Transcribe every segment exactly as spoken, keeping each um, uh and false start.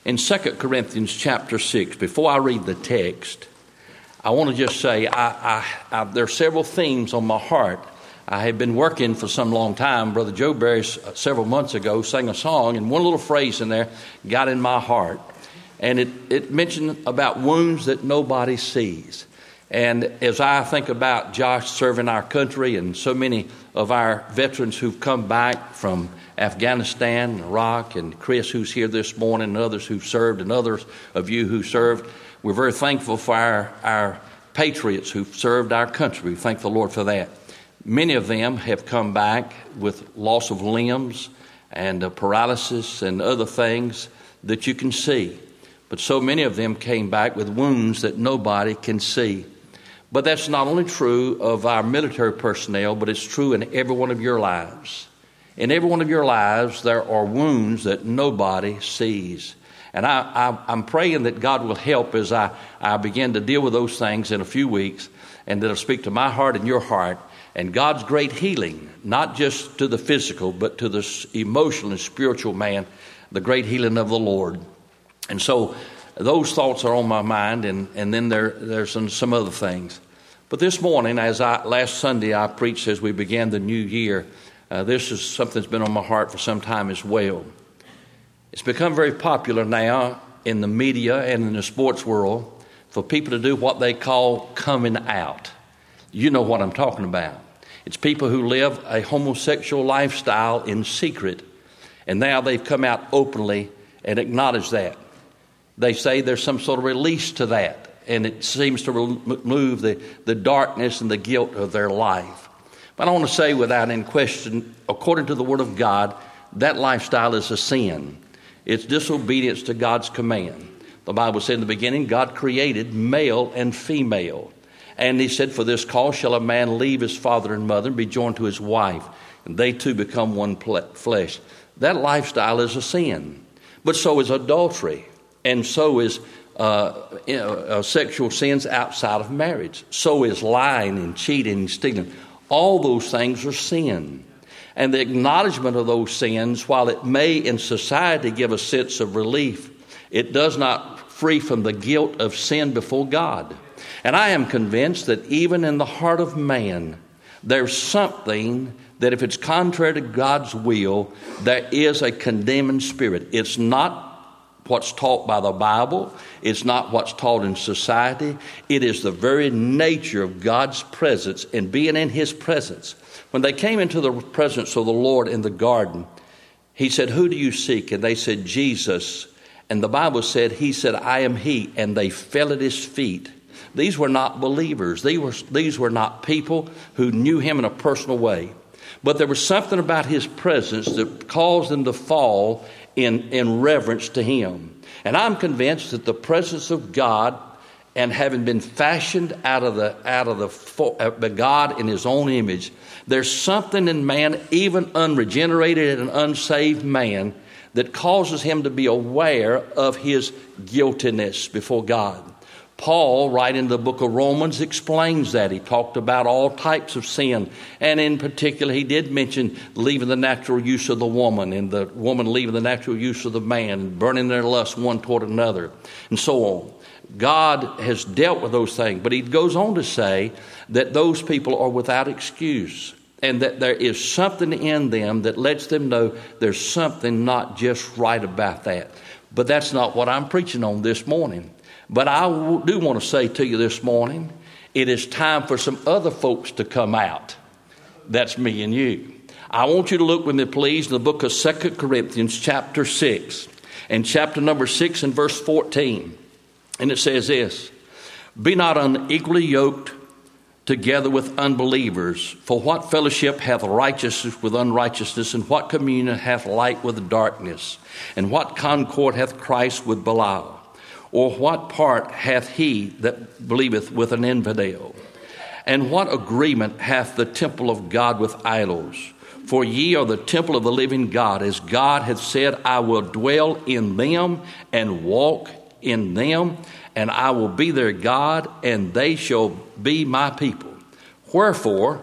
In Second Corinthians chapter six, before I read the text, I want to just say I, I, I, there are several themes on my heart. I have been working for some long time. Brother Joe Barry, uh, several months ago, sang a song, and one little phrase in there got in my heart. And it, it mentioned about wounds that nobody sees. And as I think about Josh serving our country and so many of our veterans who've come back from Afghanistan, Iraq, and Chris who's here this morning, and others who've served, and others of you who served, we're very thankful for our, our patriots who've served our country. We thank the Lord for that. Many of them have come back with loss of limbs and uh, paralysis and other things that you can see. But so many of them came back with wounds that nobody can see. But that's not only true of our military personnel, but it's true in every one of your lives. In every one of your lives, there are wounds that nobody sees. And I, I, I'm praying that God will help as I, I begin to deal with those things in a few weeks, and that it'll speak to my heart and your heart. And God's great healing, not just to the physical, but to the emotional and spiritual man, the great healing of the Lord. And so those thoughts are on my mind, and, and then there there's some, some other things. But this morning, as I last Sunday I preached as we began the new year, uh, this is something that's been on my heart for some time as well. It's become very popular now in the media and in the sports world for people to do what they call coming out. You know what I'm talking about. It's people who live a homosexual lifestyle in secret, and now they've come out openly and acknowledge that. They say there's some sort of release to that, and it seems to remove the, the darkness and the guilt of their life. But I want to say without any question, according to the Word of God, that lifestyle is a sin. It's disobedience to God's command. The Bible said in the beginning, God created male and female. And he said, for this cause shall a man leave his father and mother and be joined to his wife, and they two become one flesh. That lifestyle is a sin. But so is adultery. And so is uh, you know, uh, sexual sins outside of marriage. So is lying and cheating and stealing. All those things are sin. And the acknowledgement of those sins, while it may in society give a sense of relief, it does not free from the guilt of sin before God. And I am convinced that even in the heart of man, there's something that if it's contrary to God's will, there is a condemning spirit. It's not what's taught by the Bible. It's not what's taught in society. It is the very nature of God's presence and being in his presence. When they came into the presence of the Lord in the garden, he said, who do you seek? And they said, Jesus. And the Bible said, he said, I am he. And they fell at his feet. These were not believers. These were, these were not people who knew him in a personal way. But there was something about his presence that caused them to fall in, in reverence to him. And I'm convinced that the presence of God, and having been fashioned out of the out of the uh, God in his own image, there's something in man, even unregenerated and unsaved man, that causes him to be aware of his guiltiness before God. Paul, right in the book of Romans, explains that. He talked about all types of sin. And in particular, he did mention leaving the natural use of the woman, and the woman leaving the natural use of the man, and burning their lust one toward another, and so on. God has dealt with those things. But he goes on to say that those people are without excuse, and that there is something in them that lets them know there's something not just right about that. But that's not what I'm preaching on this morning. But I do want to say to you this morning, it is time for some other folks to come out. That's me and you. I want you to look with me, please, in the book of Second Corinthians chapter six, and chapter number six and verse fourteen. And it says this, be not unequally yoked together with unbelievers. For what fellowship hath righteousness with unrighteousness? And what communion hath light with darkness? And what concord hath Christ with Belial? Or what part hath he that believeth with an infidel? And what agreement hath the temple of God with idols? For ye are the temple of the living God, as God hath said, I will dwell in them and walk in them, and I will be their God, and they shall be my people. Wherefore,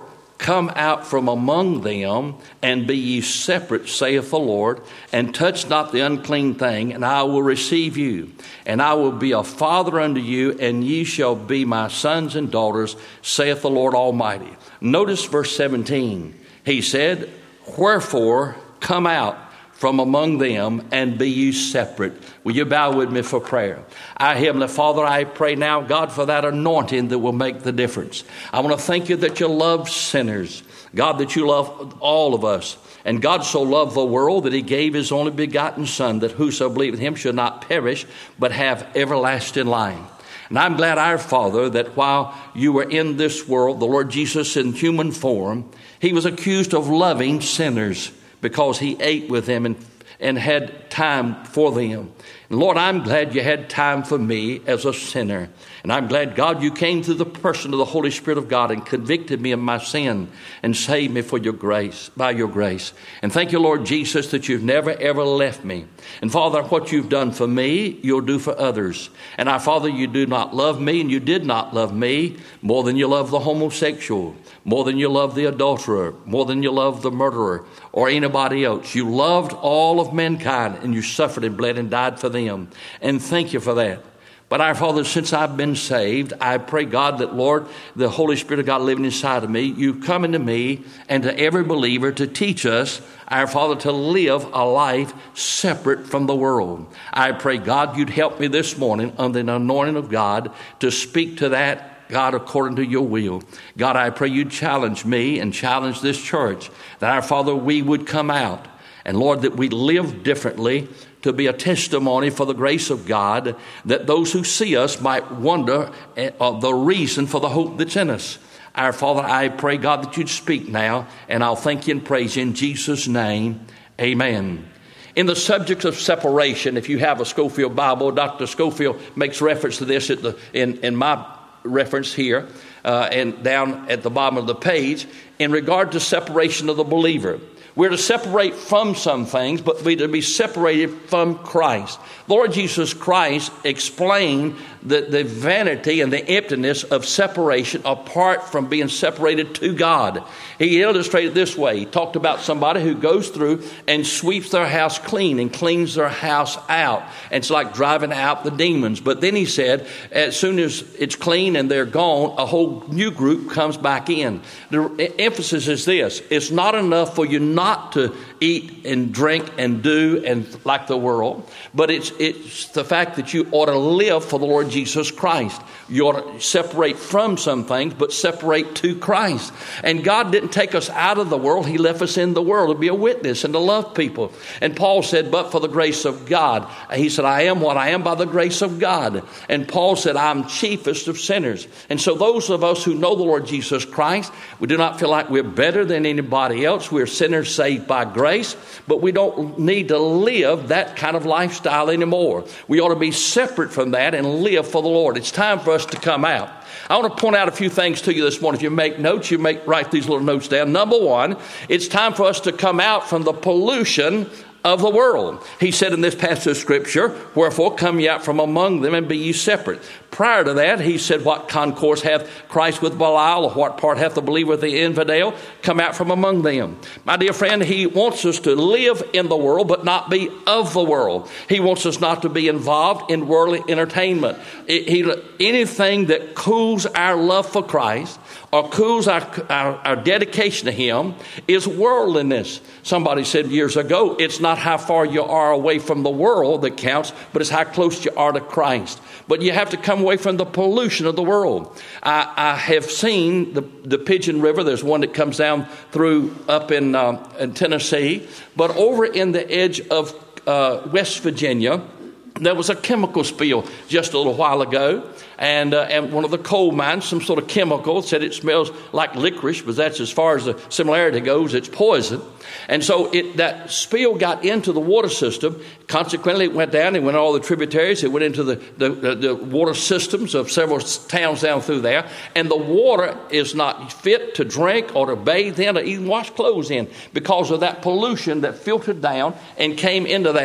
come out from among them, and be ye separate, saith the Lord, and touch not the unclean thing, and I will receive you. And I will be a father unto you, and ye shall be my sons and daughters, saith the Lord Almighty. Notice verse seventeen. He said, wherefore come out from among them, and be ye separate. Will you bow with me for prayer? Our Heavenly Father, I pray now, God, for that anointing that will make the difference. I want to thank you that you love sinners. God, that you love all of us. And God so loved the world that he gave his only begotten Son, that whoso believeth him should not perish, but have everlasting life. And I'm glad, our Father, that while you were in this world, the Lord Jesus in human form, he was accused of loving sinners, because he ate with them and, and had time for them. And Lord, I'm glad you had time for me as a sinner. And I'm glad, God, you came through the person of the Holy Spirit of God and convicted me of my sin and saved me for your grace, by your grace. And thank you, Lord Jesus, that you've never, ever left me. And Father, what you've done for me, you'll do for others. And our Father, you do not love me, and you did not love me more than you love the homosexual, more than you love the adulterer, more than you love the murderer or anybody else. You loved all of mankind, and you suffered and bled and died for them. And thank you for that. But our Father, since I've been saved, I pray, God, that, Lord, the Holy Spirit of God living inside of me, you come into me and to every believer to teach us, our Father, to live a life separate from the world. I pray, God, you'd help me this morning under the anointing of God to speak to that, God, according to your will. God, I pray you'd challenge me and challenge this church, that, our Father, we would come out. And, Lord, that we live differently, to be a testimony for the grace of God, that those who see us might wonder uh, the reason for the hope that's in us. Our Father, I pray, God, that you'd speak now, and I'll thank you and praise you in Jesus' name. Amen. In the subject of separation, if you have a Scofield Bible, Doctor Scofield makes reference to this at the, in, in my reference here uh, and down at the bottom of the page, in regard to separation of the believer. We're to separate from some things, but we're to be separated from Christ. Lord Jesus Christ explained the, the vanity and the emptiness of separation apart from being separated to God. He illustrated this way. He talked about somebody who goes through and sweeps their house clean and cleans their house out. And it's like driving out the demons. But then he said, as soon as it's clean and they're gone, a whole new group comes back in. The emphasis is this. It's not enough for you not to eat and drink and do and like the world, but it's it's the fact that you ought to live for the Lord Jesus Christ. You ought to separate from some things, but separate to Christ. And God didn't take us out of the world. He left us in the world to be a witness and to love people. And Paul said, but for the grace of God. He said, I am what I am by the grace of God. And Paul said, I'm chiefest of sinners. And so those of us who know the Lord Jesus Christ, we do not feel like we're better than anybody else. We're sinners saved by grace, but we don't need to live that kind of lifestyle anymore. We ought to be separate from that and live for the Lord. It's time for us to come out. I want to point out a few things to you this morning. If you make notes, you make write these little notes down. Number one, it's time for us to come out from the pollution of the world. He said in this passage of Scripture, wherefore come ye out from among them and be ye separate. Prior to that, he said, what concourse hath Christ with Belial, or what part hath the believer with the infidel? Come out from among them. My dear friend, he wants us to live in the world, but not be of the world. He wants us not to be involved in worldly entertainment. He, anything that cools our love for Christ or cools our, our, our dedication to him is worldliness. Somebody said years ago, it's not how far you are away from the world that counts, but it's how close you are to Christ. But you have to come away from the pollution of the world. I, I have seen the, the Pigeon River. There's one that comes down through up in, uh, in Tennessee. But over in the edge of uh, West Virginia, there was a chemical spill just a little while ago. And uh, and one of the coal mines, some sort of chemical, said it smells like licorice, but that's as far as the similarity goes. It's poison. And so it that spill got into the water system. Consequently, it went down. It went all the tributaries. It went into the, the, the, the water systems of several towns down through there. And the water is not fit to drink or to bathe in or even wash clothes in because of that pollution that filtered down and came into that.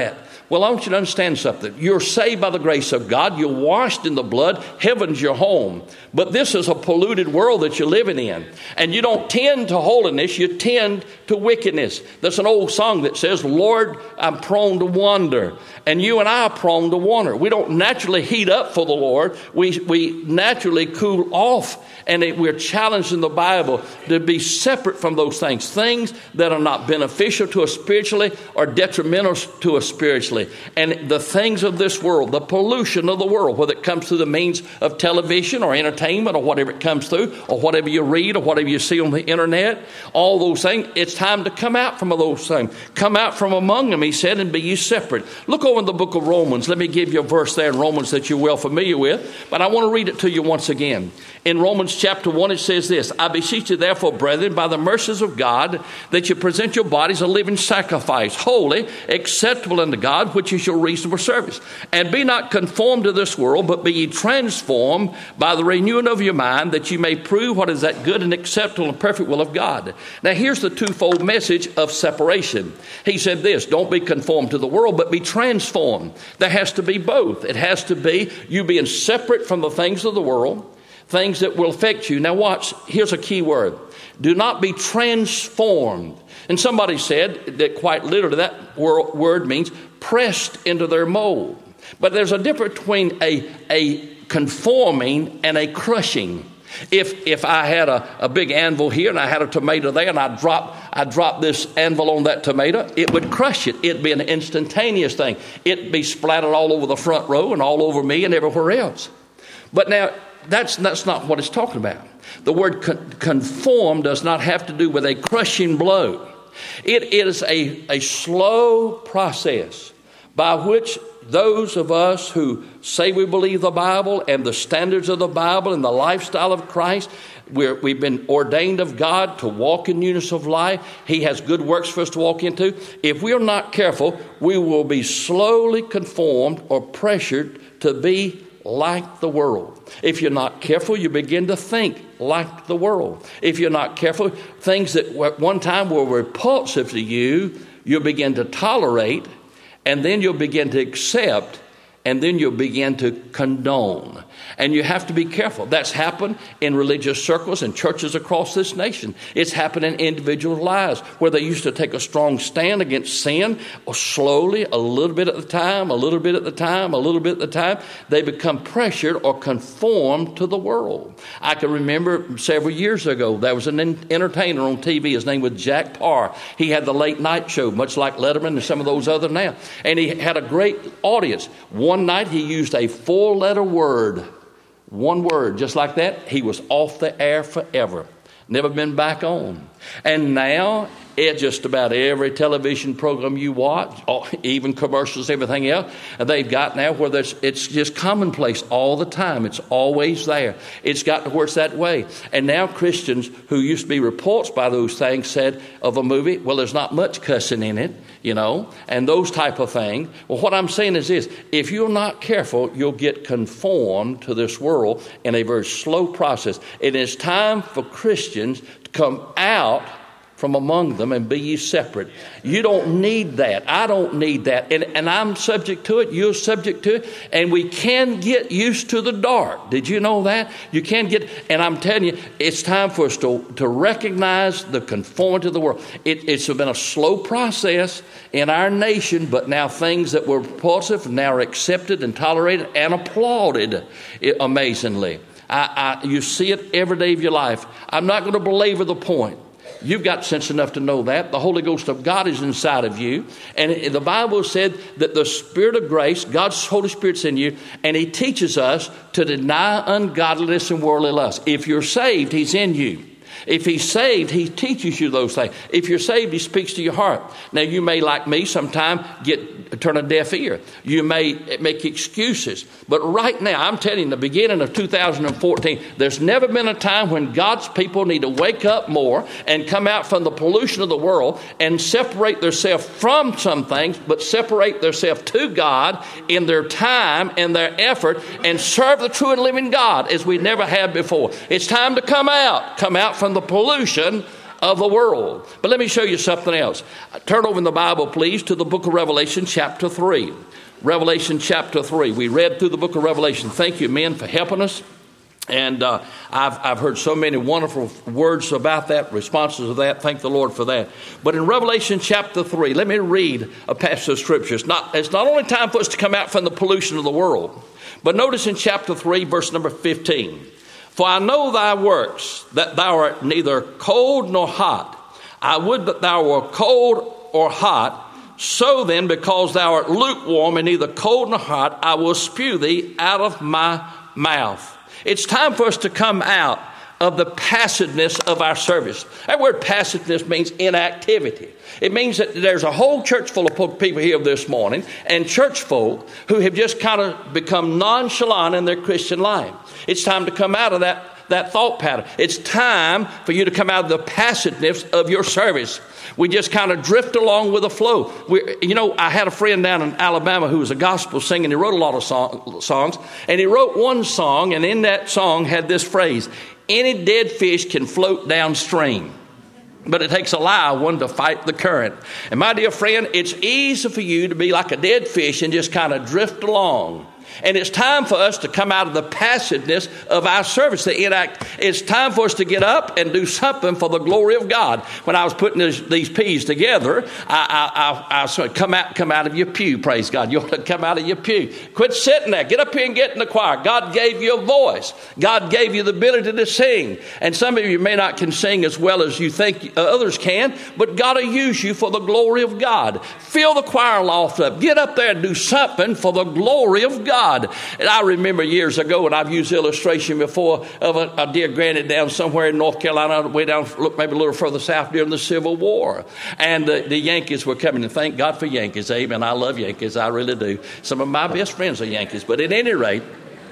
Well, I want you to understand something. You're saved by the grace of God. You're washed in the blood. Heaven's your home. But this is a polluted world that you're living in. And you don't tend to holiness. You tend to wickedness. There's an old song that says, Lord, I'm prone to wander. And you and I are prone to wander. We don't naturally heat up for the Lord. We, we naturally cool off. And it, we're challenged in the Bible to be separate from those things. Things that are not beneficial to us spiritually or detrimental to us spiritually. And the things of this world, the pollution of the world, whether it comes through the means of television or entertainment or whatever it comes through, or whatever you read or whatever you see on the internet, all those things, it's time to come out from those things. Come out from among them, he said, and be ye separate. Look over in the book of Romans. Let me give you a verse there in Romans that you're well familiar with, but I want to read it to you once again. In Romans chapter one, it says this, I beseech you therefore, brethren, by the mercies of God, that you present your bodies a living sacrifice, holy, acceptable unto God, which is your reasonable service. And be not conformed to this world, but be ye transformed by the renewing of your mind, that you may prove what is that good and acceptable and perfect will of God. Now here's the twofold message of separation. He said this, don't be conformed to the world, but be transformed. There has to be both. It has to be you being separate from the things of the world, things that will affect you. Now watch, here's a key word. Do not be transformed. And somebody said that quite literally that word means pressed into their mold. But there's a difference between a, a conforming and a crushing. If if I had a, a big anvil here and I had a tomato there and I drop I drop this anvil on that tomato, it would crush it. It'd be an instantaneous thing. It'd be splattered all over the front row and all over me and everywhere else. But now, That's that's not what it's talking about. The word con- conform does not have to do with a crushing blow. It is a, a slow process by which those of us who say we believe the Bible and the standards of the Bible and the lifestyle of Christ, we're, we've been ordained of God to walk in newness of life. He has good works for us to walk into. If we are not careful, we will be slowly conformed or pressured to be like the world. If you're not careful, you begin to think like the world. If you're not careful, things that at one time were repulsive to you, you'll begin to tolerate, and then you'll begin to accept, and then you'll begin to condone. And you have to be careful. That's happened in religious circles and churches across this nation. It's happened in individual lives where they used to take a strong stand against sin, or slowly, a little bit at the time, a little bit at the time, a little bit at the time, they become pressured or conformed to the world. I can remember several years ago, there was an entertainer on T V. His name was Jack Parr. He had the late night show, much like Letterman and some of those other now. And he had a great audience. One night he used a four-letter word. One word, just like that, he was off the air forever. Never been back on. And now, it's just about every television program you watch, even commercials, everything else, they've got now where there's, it's just commonplace all the time. It's always there. It's got to where it's that way. And now Christians who used to be repulsed by those things said of a movie, well, there's not much cussing in it, you know, and those type of things. Well, what I'm saying is this, if you're not careful, you'll get conformed to this world in a very slow process. It is time for Christians to come out from among them and be ye separate. You don't need that. I don't need that. And, and I'm subject to it. You're subject to it. And we can get used to the dark. Did you know that? You can get, and I'm telling you, it's time for us to, to recognize the conformity of the world. It, it's been a slow process in our nation, but now things that were repulsive now are accepted and tolerated and applauded amazingly. I, I, you see it every day of your life. I'm not going to belabor the point. You've got sense enough to know that. The Holy Ghost of God is inside of you. And the Bible said that the Spirit of grace, God's Holy Spirit's in you, and He teaches us to deny ungodliness and worldly lust. If you're saved, He's in you. If He's saved, He teaches you those things. If you're saved, He speaks to your heart. Now, you may, like me, sometime get turn a deaf ear. You may make excuses. But right now, I'm telling you, in the beginning of two thousand fourteen, there's never been a time when God's people need to wake up more and come out from the pollution of the world and separate themselves from some things, but separate themselves to God in their time and their effort and serve the true and living God as we never have before. It's time to come out. Come out from the pollution of the world. But let me show you something else. Turn over in the Bible, please, to the book of Revelation, chapter three. Revelation, chapter three. We read through the book of Revelation. Thank you, men, for helping us. And uh, I've, I've heard so many wonderful words about that, responses to that. Thank the Lord for that. But in Revelation chapter three, let me read a passage of Scripture. It's not, it's not only time for us to come out from the pollution of the world, but notice in chapter three, verse number fifteen. For I know thy works, that thou art neither cold nor hot. I would that thou wert cold or hot. So then, because thou art lukewarm and neither cold nor hot, I will spew thee out of my mouth. It's time for us to come out of the passiveness of our service. That word passiveness means inactivity. It means that there's a whole church full of people here this morning and church folk who have just kind of become nonchalant in their Christian life. It's time to come out of that, that thought pattern. It's time for you to come out of the passiveness of your service. We just kind of drift along with the flow. We, you know, I had a friend down in Alabama who was a gospel singer. He wrote a lot of song, songs. And he wrote one song, and in that song had this phrase, any dead fish can float downstream, but it takes a live one to fight the current. And my dear friend, it's easy for you to be like a dead fish and just kind of drift along. And it's time for us to come out of the passiveness of our service, to enact. It's time for us to get up and do something for the glory of God. When I was putting this, these P's together, I, I, I, I said, come out, come out of your pew, praise God. You ought to come out of your pew. Quit sitting there. Get up here and get in the choir. God gave you a voice. God gave you the ability to sing. And some of you may not can sing as well as you think others can, but God will use you for the glory of God. Fill the choir loft up. Get up there and do something for the glory of God. And I remember years ago, and I've used illustration before, of a, a dear granny down somewhere in North Carolina, way down, look maybe a little further south during the Civil War. And uh, the Yankees were coming, and thank God for Yankees. Amen. I love Yankees. I really do. Some of my best friends are Yankees. But at any rate,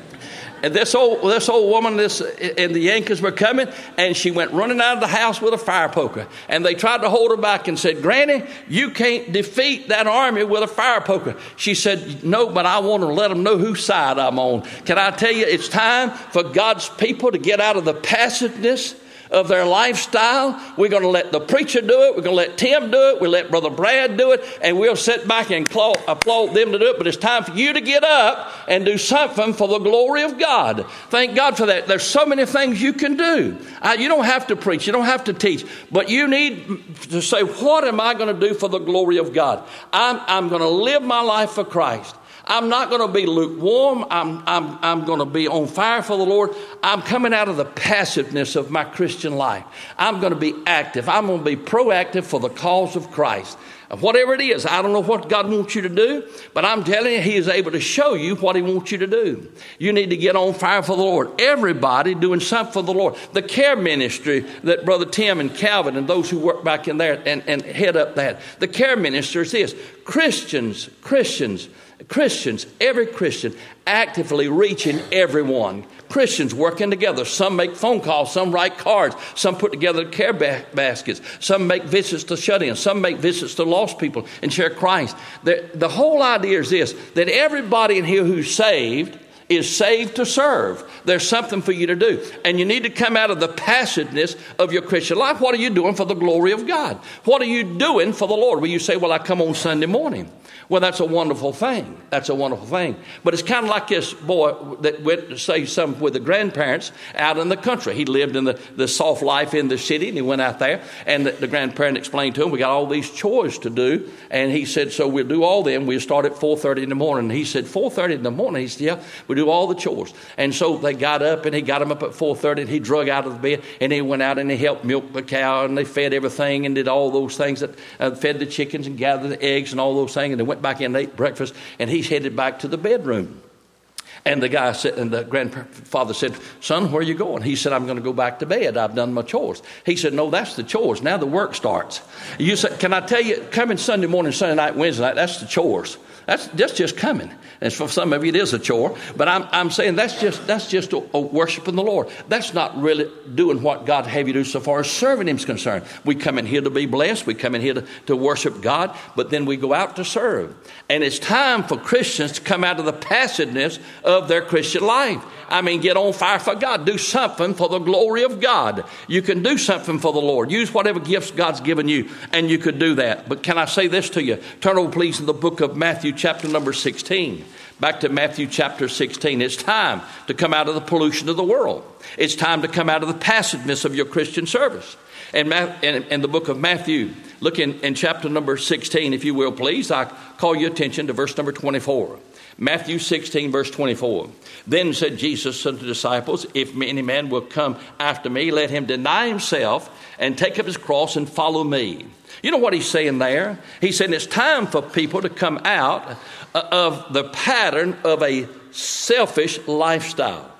and this old this old woman, this and the Yankees were coming, and she went running out of the house with a fire poker. And they tried to hold her back and said, Granny, you can't defeat that army with a fire poker. She said, no, but I want to let them know whose side I'm on. Can I tell you, it's time for God's people to get out of the passiveness of their lifestyle. We're going to let the preacher do it. We're going to let Tim do it. We'll let Brother Brad do it. And we'll sit back and applaud, applaud them to do it. But it's time for you to get up and do something for the glory of God. Thank God for that. There's so many things you can do. Uh, you don't have to preach. You don't have to teach. But you need to say, what am I going to do for the glory of God? I'm, I'm going to live my life for Christ. I'm not going to be lukewarm. I'm, I'm, I'm going to be on fire for the Lord. I'm coming out of the passiveness of my Christian life. I'm going to be active. I'm going to be proactive for the cause of Christ. Whatever it is, I don't know what God wants you to do, but I'm telling you, He is able to show you what He wants you to do. You need to get on fire for the Lord. Everybody doing something for the Lord. The care ministry that Brother Tim and Calvin and those who work back in there and, and head up that. The care ministry is this. Christians, Christians, Christians, every Christian actively reaching everyone. Christians working together. Some make phone calls, some write cards, some put together care ba- baskets, some make visits to shut-ins, some make visits to lost people and share Christ. The, the whole idea is this, that everybody in here who's saved is saved to serve. There's something for you to do. And you need to come out of the passiveness of your Christian life. What are you doing for the glory of God? What are you doing for the Lord? Well, you say, well, I come on Sunday morning. Well, that's a wonderful thing. That's a wonderful thing. But it's kind of like this boy that went to say something with the grandparents out in the country. He lived in the, the soft life in the city, and he went out there, and the, the grandparent explained to him, we got all these chores to do. And he said, so we'll do all them. We'll start at four thirty in the morning. And he said, four thirty in the morning? He said, yeah, we do all the chores. And so they got up, and he got him up at four thirty, and he drug out of the bed, and he went out and he helped milk the cow, and they fed everything and did all those things, that uh, fed the chickens and gathered the eggs and all those things, and they went back in and ate breakfast, and he's headed back to the bedroom. And the guy said, and the grandfather said, son, where are you going? He said, I'm going to go back to bed. I've done my chores. He said, no, that's the chores. Now the work starts. You said, can I tell you, coming Sunday morning, Sunday night, Wednesday night, that's the chores. That's, that's just coming. And for some of you, it is a chore. But I'm, I'm saying that's just that's just a, a worshiping the Lord. That's not really doing what God have you do so far as serving Him is concerned. We come in here to be blessed. We come in here to, to worship God. But then we go out to serve. And it's time for Christians to come out of the passiveness of their Christian life. I mean, get on fire for God. Do something for the glory of God. You can do something for the Lord. Use whatever gifts God's given you, and you could do that. But can I say this to you? Turn over, please, to the book of Matthew, chapter number sixteen. Back to Matthew chapter sixteen. It's time to come out of the pollution of the world. It's time to come out of the passiveness of your Christian service. And in, in the book of Matthew, look in, in chapter number sixteen, if you will, please. I call your attention to verse number twenty-four. Matthew sixteen, verse twenty-four. Then said Jesus unto the disciples, if any man will come after me, let him deny himself and take up his cross and follow me. You know what he's saying there? He's saying it's time for people to come out of the pattern of a selfish lifestyle.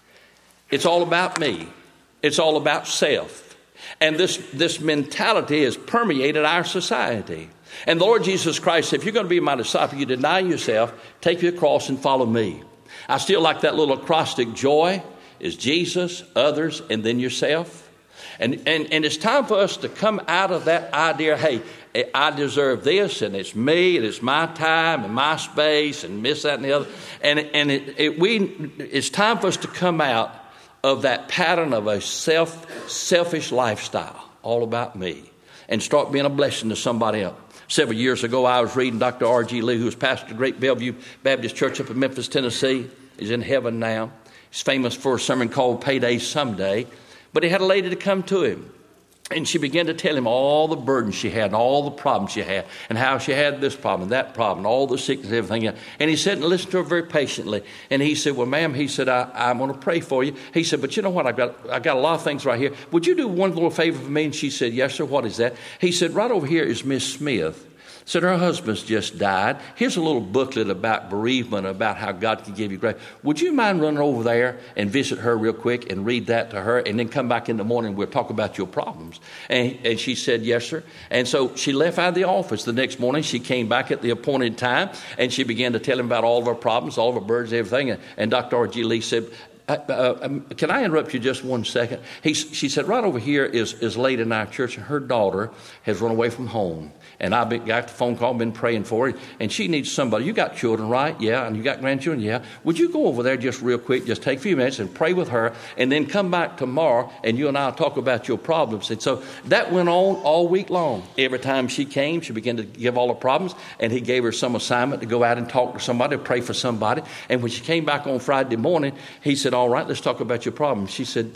It's all about me. It's all about self. And this, this mentality has permeated our society. And the Lord Jesus Christ said, if you're going to be my disciple, you deny yourself, take your cross and follow me. I still like that little acrostic, joy is Jesus, others, and then yourself. And, and, and it's time for us to come out of that idea, hey, I deserve this, and it's me, and it's my time, and my space, and this, that, and the other. And, and it, it, we, it's time for us to come out of that pattern of a self, selfish lifestyle, all about me, and start being a blessing to somebody else. Several years ago, I was reading Doctor R G Lee, who was pastor of Great Bellevue Baptist Church up in Memphis, Tennessee. He's in heaven now. He's famous for a sermon called Payday Someday. But he had a lady to come to him, and she began to tell him all the burdens she had and all the problems she had and how she had this problem and that problem, all the sickness and everything. And he said and listened to her very patiently. And he said, well, ma'am, he said, I, I'm going to pray for you. He said, but you know what? I've got, I've got a lot of things right here. Would you do one little favor for me? And she said, yes, sir. What is that? He said, right over here is Miss Smith. Said her husband's just died. Here's a little booklet about bereavement, about how God can give you grace. Would you mind running over there and visit her real quick and read that to her, and then come back in the morning and we'll talk about your problems? And, and she said, yes, sir. And so she left out of the office the next morning. She came back at the appointed time, and she began to tell him about all of her problems, all of her burdens, everything. And, and Doctor R G Lee said, Uh, uh, can I interrupt you just one second? He, she said, right over here is, is late in our church, and her daughter has run away from home. And I got the phone call, been praying for her, and she needs somebody. You got children, right? Yeah. And you got grandchildren? Yeah. Would you go over there just real quick, just take a few minutes and pray with her, and then come back tomorrow, and you and I will talk about your problems. And so that went on all week long. Every time she came, she began to give all her problems, and he gave her some assignment to go out and talk to somebody, pray for somebody. And when she came back on Friday morning, he said, all right, let's talk about your problems. She said,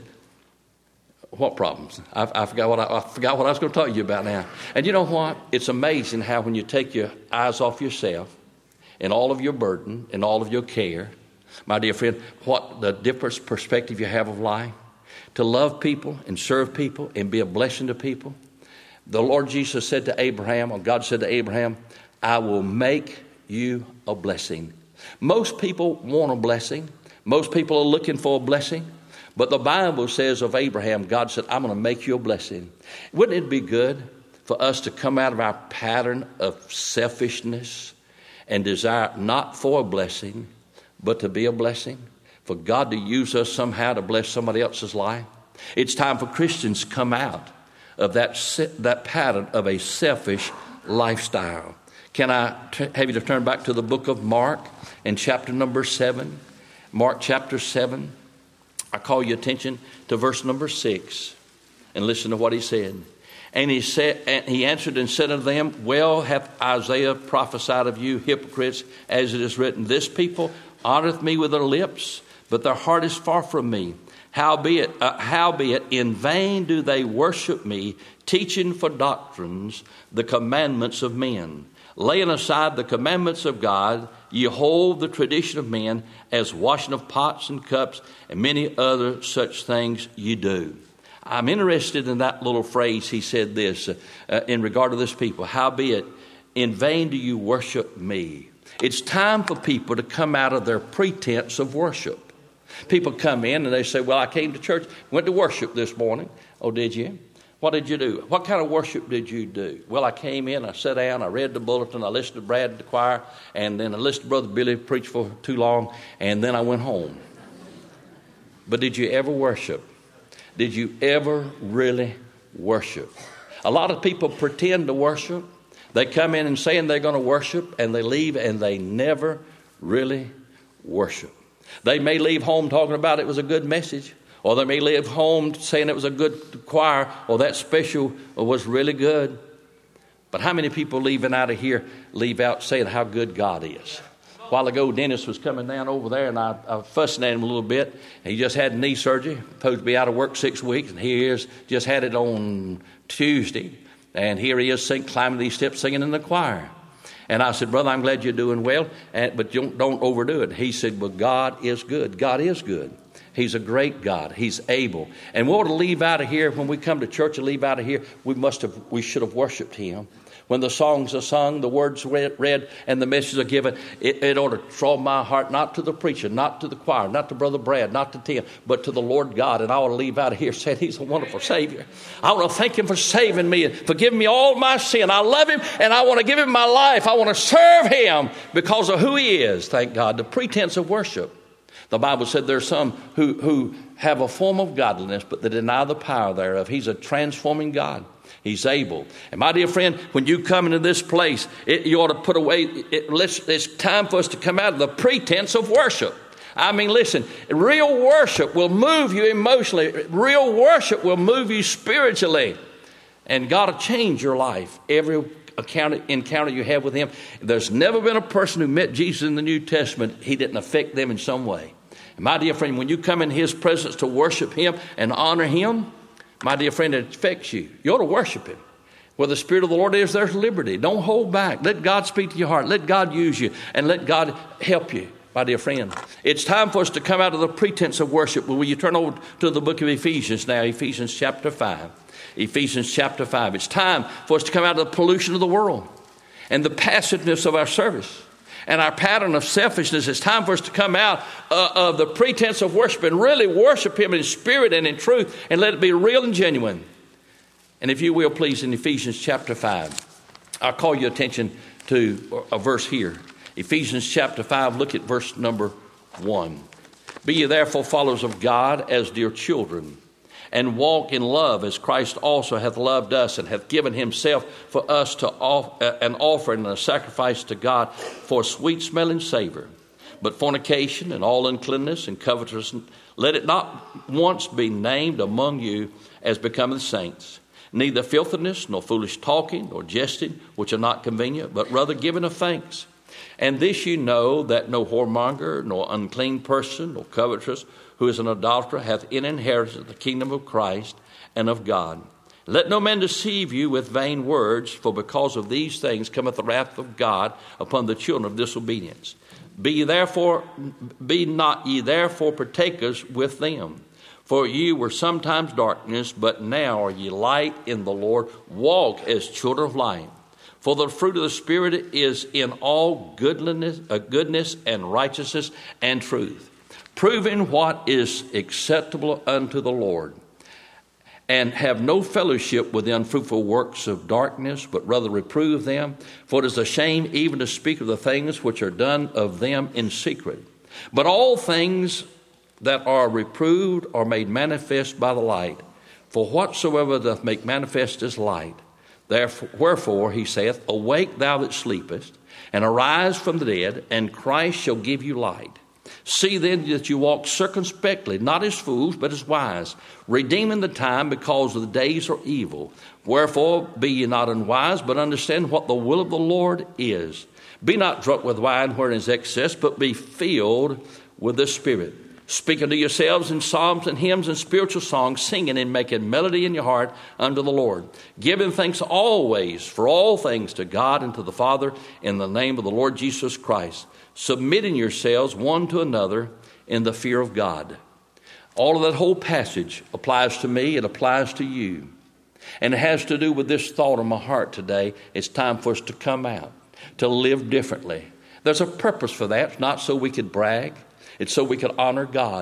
what problems? I, I forgot what I, I forgot what I was going to talk to you about now. And you know what? It's amazing how when you take your eyes off yourself and all of your burden and all of your care, my dear friend, what the different perspective you have of life, to love people and serve people and be a blessing to people. The Lord Jesus said to Abraham, or God said to Abraham, I will make you a blessing. Most people want a blessing. Most people are looking for a blessing. But the Bible says of Abraham, God said, I'm going to make you a blessing. Wouldn't it be good for us to come out of our pattern of selfishness and desire not for a blessing, but to be a blessing? For God to use us somehow to bless somebody else's life? It's time for Christians to come out of that, that pattern of a selfish lifestyle. Can I t- have you to turn back to the book of Mark in chapter number seven? Mark chapter seven. I call your attention to verse number six, and listen to what he said. And he said, and he answered and said unto them, well hath Isaiah prophesied of you hypocrites, as it is written, this people honoreth me with their lips, but their heart is far from me. Howbeit, uh, howbeit in vain do they worship me, teaching for doctrines the commandments of men. Laying aside the commandments of God, ye hold the tradition of men, as washing of pots and cups, and many other such things ye do. I'm interested in that little phrase. He said this uh, uh, in regard to this people. Howbeit, in vain do you worship me. It's time for people to come out of their pretense of worship. People come in and they say, well, I came to church, went to worship this morning. Oh, did you? What did you do? What kind of worship did you do? Well, I came in, I sat down, I read the bulletin, I listened to Brad the choir, and then I listened to Brother Billy preach for too long, and then I went home. But did you ever worship? Did you ever really worship? A lot of people pretend to worship. They come in and saying they're going to worship, and they leave, and they never really worship. They may leave home talking about it was a good message, or they may leave home saying it was a good choir, or that special was really good. But how many people leaving out of here leave out saying how good God is? A while ago, Dennis was coming down over there, and I, I was fussing at him a little bit. He just had knee surgery, supposed to be out of work six weeks, and here he is, just had it on Tuesday. And here he is sing, climbing these steps, singing in the choir. And I said, brother, I'm glad you're doing well, and, but don't, don't overdo it. He said, well, God is good. God is good. He's a great God. He's able. And we ought to leave out of here, when we come to church and leave out of here, we must have, we should have worshiped him. When the songs are sung, the words read, read and the messages are given, it, it ought to draw my heart not to the preacher, not to the choir, not to Brother Brad, not to Tim, but to the Lord God. And I ought to leave out of here saying he's a wonderful Savior. I want to thank him for saving me and forgiving me all my sin. I love him, and I want to give him my life. I want to serve him because of who he is, thank God. The pretense of worship. The Bible said there's some who, who have a form of godliness, but they deny the power thereof. He's a transforming God. He's able. And my dear friend, when you come into this place, it, you ought to put away, it, let's, it's time for us to come out of the pretense of worship. I mean, listen, real worship will move you emotionally. Real worship will move you spiritually. And God will change your life every encounter you have with him. There's never been a person who met Jesus in the New Testament, he didn't affect them in some way. And my dear friend, when you come in his presence to worship him and honor him, my dear friend, it affects you. You ought to worship him. Where the Spirit of the Lord is, there's liberty. Don't hold back. Let God speak to your heart. Let God use you, and let God help you, my dear friend. It's time for us to come out of the pretense of worship. Will you turn over to the book of Ephesians now, Ephesians chapter five. Ephesians chapter five. It's time for us to come out of the pollution of the world and the passiveness of our service and our pattern of selfishness. It's time for us to come out uh, of the pretense of worship and really worship him in spirit and in truth, and let it be real and genuine. And if you will, please, in Ephesians chapter five, I'll call your attention to a verse here. Ephesians chapter five, look at verse number one. Be ye therefore followers of God as dear children, and walk in love as Christ also hath loved us and hath given himself for us to off, uh, an offering and a sacrifice to God for sweet smelling savor. But fornication and all uncleanness and covetousness, let it not once be named among you as becoming saints. Neither filthiness, nor foolish talking, nor jesting, which are not convenient, but rather giving of thanks. And this you know, that no whoremonger, nor unclean person, nor covetous, who is an adulterer, hath any inheritance of the kingdom of Christ and of God. Let no man deceive you with vain words, for because of these things cometh the wrath of God upon the children of disobedience. Be ye therefore, be not ye therefore partakers with them. For ye were sometimes darkness, but now are ye light in the Lord. Walk as children of light. For the fruit of the Spirit is in all goodness, uh, goodness and righteousness and truth, proving what is acceptable unto the Lord. And have no fellowship with the unfruitful works of darkness, but rather reprove them. For it is a shame even to speak of the things which are done of them in secret. But all things that are reproved are made manifest by the light. For whatsoever doth make manifest is light. Therefore, wherefore he saith, awake thou that sleepest, and arise from the dead, and Christ shall give you light. See then that you walk circumspectly, not as fools, but as wise, redeeming the time, because the days are evil. Wherefore be ye not unwise, but understand what the will of the Lord is. Be not drunk with wine wherein is excess, but be filled with the Spirit, speaking to yourselves in psalms and hymns and spiritual songs, singing and making melody in your heart unto the Lord, giving thanks always for all things to God and to the Father in the name of the Lord Jesus Christ, submitting yourselves one to another in the fear of God. All of that whole passage applies to me. It applies to you. And it has to do with this thought in my heart today. It's time for us to come out, to live differently. There's a purpose for that. It's not so we could brag. It's so we could honor God.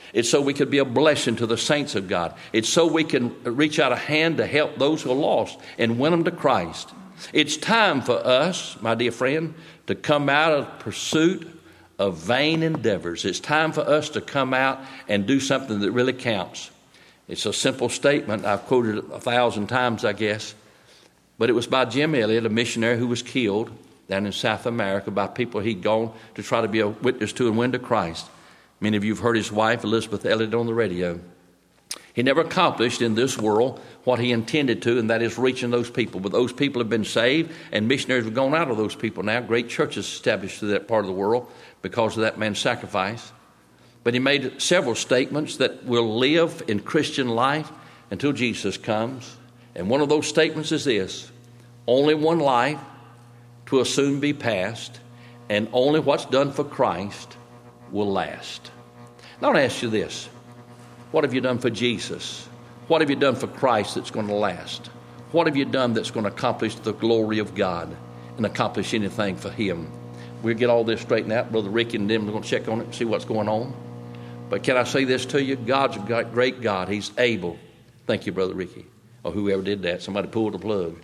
It's so we could be a blessing to the saints of God. It's so we can reach out a hand to help those who are lost and win them to Christ. It's time for us, my dear friend, to come out of pursuit of vain endeavors. It's time for us to come out and do something that really counts. It's a simple statement. I've quoted it a thousand times, I guess. But it was by Jim Elliot, a missionary who was killed down in South America by people he'd gone to try to be a witness to and win to Christ. Many of you have heard his wife, Elizabeth Elliot, on the radio. He never accomplished in this world what he intended to, and that is reaching those people. But those people have been saved, and missionaries have gone out of those people now. Great churches established to that part of the world because of that man's sacrifice. But he made several statements that will live in Christian life until Jesus comes. And one of those statements is this: only one life, 'twill soon be past, and only what's done for Christ will last. Now I want to ask you this. What have you done for Jesus? What have you done for Christ that's going to last? What have you done that's going to accomplish the glory of God and accomplish anything for Him? We'll get all this straightened out. Brother Ricky and them are going to check on it and see what's going on. But can I say this to you? God's a great God. He's able. Thank you, Brother Ricky, or whoever did that. Somebody pulled the plug.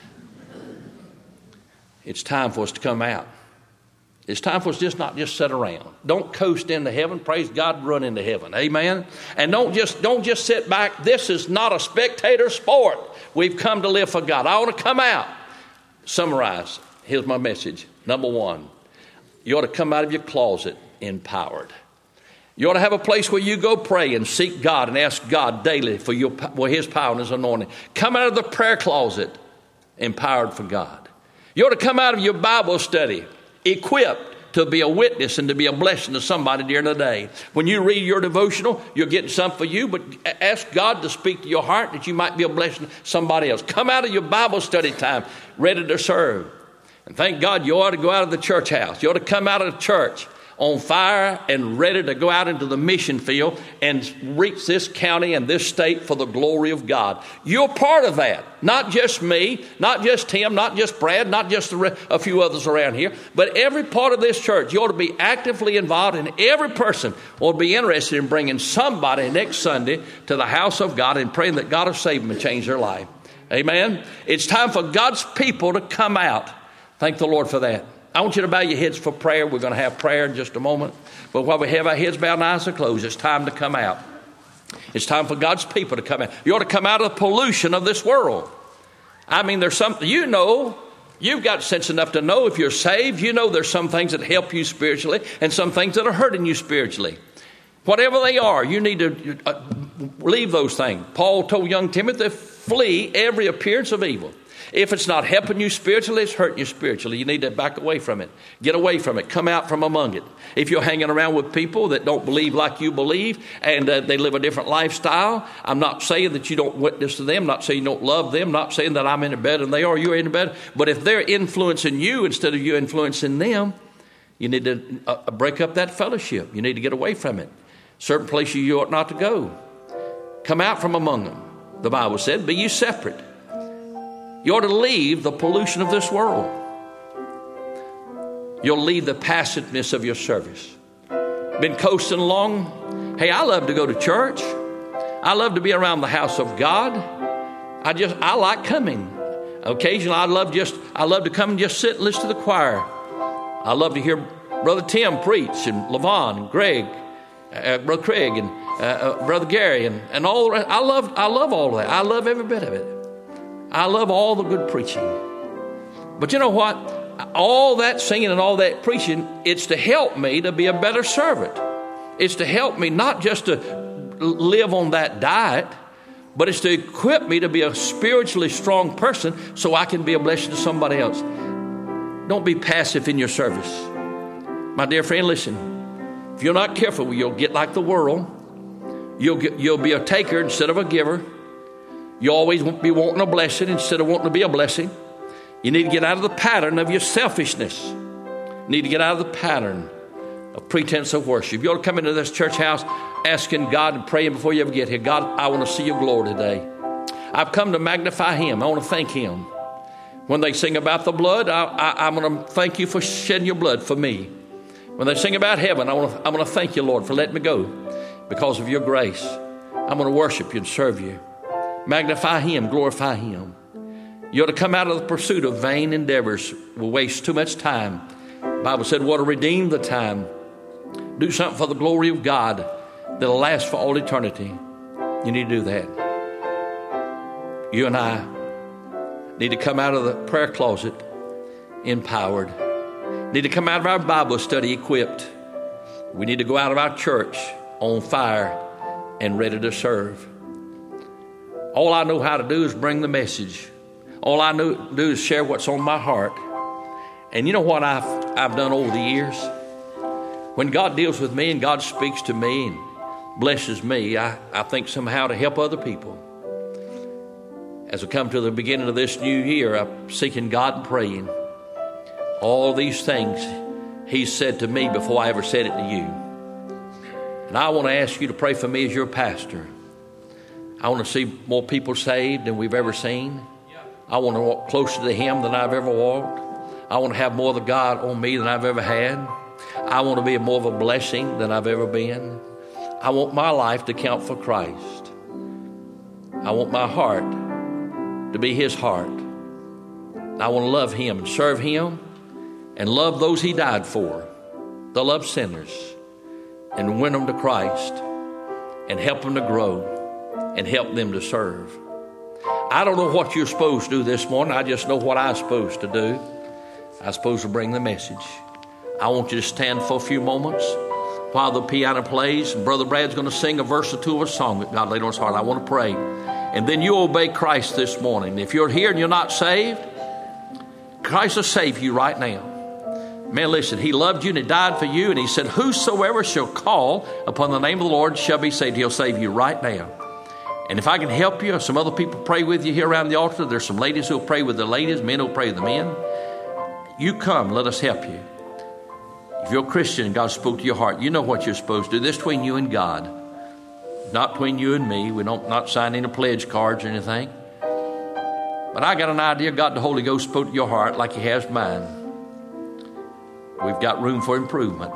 It's time for us to come out. It's time for us just not just sit around. Don't coast into heaven. Praise God, run into heaven. Amen. And don't just don't just sit back. This is not a spectator sport. We've come to live for God. I want to come out. Summarize. Here's my message. Number one, you ought to come out of your closet empowered. You ought to have a place where you go pray and seek God and ask God daily for your for His power and His anointing. Come out of the prayer closet empowered for God. You ought to come out of your Bible study equipped to be a witness and to be a blessing to somebody during the day. When you read your devotional, you're getting something for you, but ask God to speak to your heart that you might be a blessing to somebody else. Come out of your Bible study time ready to serve. And thank God you ought to go out of the church house. You ought to come out of the church on fire and ready to go out into the mission field and reach this county and this state for the glory of God. You're part of that. Not just me, not just Tim, not just Brad, not just a few others around here, but every part of this church. You ought to be actively involved, and every person ought to be interested in bringing somebody next Sunday to the house of God and praying that God will save them and change their life. Amen. It's time for God's people to come out. Thank the Lord for that. I want you to bow your heads for prayer. We're going to have prayer in just a moment. But while we have our heads bowed and eyes are closed, it's time to come out. It's time for God's people to come out. You ought to come out of the pollution of this world. I mean, there's something, you know, you've got sense enough to know if you're saved. You know there's some things that help you spiritually and some things that are hurting you spiritually. Whatever they are, you need to uh, leave those things. Paul told young Timothy, flee every appearance of evil. If it's not helping you spiritually, it's hurting you spiritually. You need to back away from it. Get away from it. Come out from among it. If you're hanging around with people that don't believe like you believe and uh, they live a different lifestyle, I'm not saying that you don't witness to them. I'm not saying you don't love them. I'm not saying that I'm any better than they are. You're any better. But if they're influencing you instead of you influencing them, you need to uh, break up that fellowship. You need to get away from it. Certain places you ought not to go. Come out from among them. The Bible said, be ye separate. You ought to leave the pollution of this world. You'll leave the passiveness of your service. Been coasting along. Hey, I love to go to church. I love to be around the house of God. I just, I like coming. Occasionally, I love just, I love to come and just sit and listen to the choir. I love to hear Brother Tim preach, and Levon and Greg, uh, Brother Craig, and uh, uh, Brother Gary, and, and all the rest. I love, I love all of that. I love every bit of it. I love all the good preaching. But you know what? All that singing and all that preaching, it's to help me to be a better servant. It's to help me not just to live on that diet, but it's to equip me to be a spiritually strong person so I can be a blessing to somebody else. Don't be passive in your service. My dear friend, listen. If you're not careful, you'll get like the world. You'll get, you'll be a taker instead of a giver. You always won't be wanting a blessing instead of wanting to be a blessing. You need to get out of the pattern of your selfishness. You need to get out of the pattern of pretense of worship. You ought to come into this church house asking God and praying before you ever get here. God, I want to see your glory today. I've come to magnify Him. I want to thank Him. When they sing about the blood, I, I, I'm going to thank you for shedding your blood for me. When they sing about heaven, I want to, I'm going to thank you, Lord, for letting me go. because of your grace. I'm going to worship you and serve you. Magnify him, glorify him. You ought to come out of the pursuit of vain endeavors. We'll waste too much time. The Bible said, what to redeem the time. Do something for the glory of God that'll last for all eternity. You need to do that. You and I need to come out of the prayer closet empowered. Need to come out of our Bible study equipped. We need to go out of our church on fire and ready to serve. All I know how to do is bring the message. All I know do is share what's on my heart. And you know what I've I've done over the years? When God deals with me and God speaks to me and blesses me, I, I think somehow to help other people. As I come to the beginning of this new year, I'm seeking God and praying. All these things He said to me before I ever said it to you. And I want to ask you to pray for me as your pastor. I want to see more people saved than we've ever seen. I want to walk closer to Him than I've ever walked. I want to have more of the God on me than I've ever had. I want to be more of a blessing than I've ever been. I want my life to count for Christ. I want my heart to be His heart. I want to love Him and serve Him and love those He died for, to love sinners and win them to Christ and help them to grow and help them to serve. I don't know what you're supposed to do this morning. I just know what I'm supposed to do. I'm supposed to bring the message. I want you to stand for a few moments while the piano plays. And Brother Brad's going to sing a verse or two of a song that God laid on his heart. I want to pray. And then you obey Christ this morning. If you're here and you're not saved, Christ will save you right now. Man, listen, He loved you and He died for you. And He said, whosoever shall call upon the name of the Lord shall be saved. He'll save you right now. And if I can help you, some other people pray with you here around the altar. There's some ladies who'll pray with the ladies, men who'll pray with the men. You come, let us help you. If you're a Christian and God spoke to your heart, you know what you're supposed to do. This is between you and God, not between you and me. We don't not sign any pledge cards or anything. But I got an idea. God the Holy Ghost spoke to your heart like He has mine. We've got room for improvement.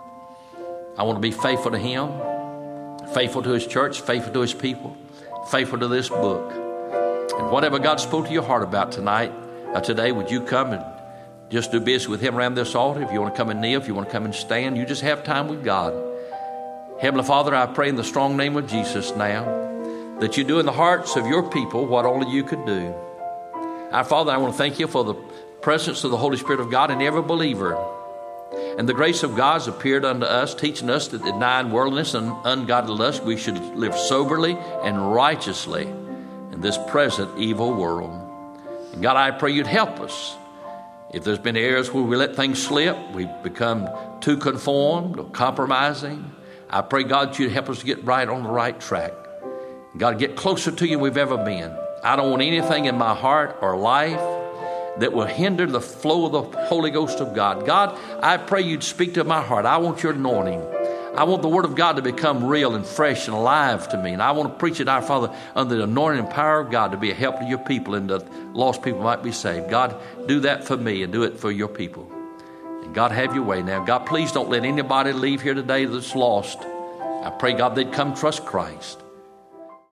I want to be faithful to Him, faithful to His church, faithful to His people, faithful to this book. And whatever God spoke to your heart about tonight, uh, today, would you come and just do business with Him around this altar? If you want to come and kneel, if you want to come and stand, you just have time with God. Heavenly Father, I pray in the strong name of Jesus now that you do in the hearts of your people what only you could do. Our Father, I want to thank you for the presence of the Holy Spirit of God in every believer. And the grace of God has appeared unto us, teaching us that denying worldliness and ungodly lust, we should live soberly and righteously in this present evil world. And God, I pray you'd help us. If there's been areas where we let things slip, we've become too conformed or compromising, I pray, God, you'd help us to get right on the right track. God, get closer to you than we've ever been. I don't want anything in my heart or life that will hinder the flow of the Holy Ghost of God. God, I pray you'd speak to my heart. I want your anointing. I want the Word of God to become real and fresh and alive to me. And I want to preach it, our Father, under the anointing and power of God to be a help to your people and that lost people might be saved. God, do that for me and do it for your people. And God, have your way now. God, please don't let anybody leave here today that's lost. I pray, God, they'd come trust Christ.